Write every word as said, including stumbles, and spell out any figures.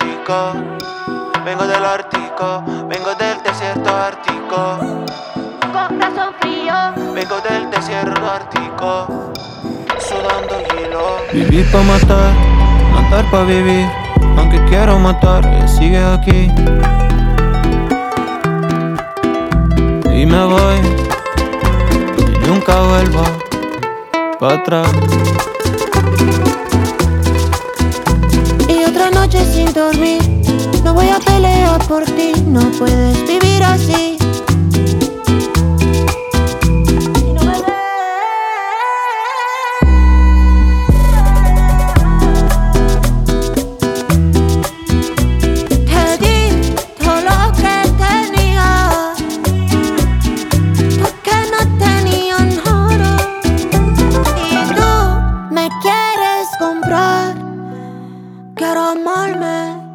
ártico. Vengo del Ártico, vengo del desierto ártico. Corazón frío, vengo del desierto ártico, sudando hielo. Vivir pa' matar, matar pa' vivir. Aunque quiero matar, ella sigue aquí. Y me voy, y nunca vuelvo pa' atrás. Y otra noche sin dormir, no voy a pelear por ti, no puedes vivir así. Te di todo lo que tenía, porque no tenía nada. Y tú me quieres comprar, quiero amarme.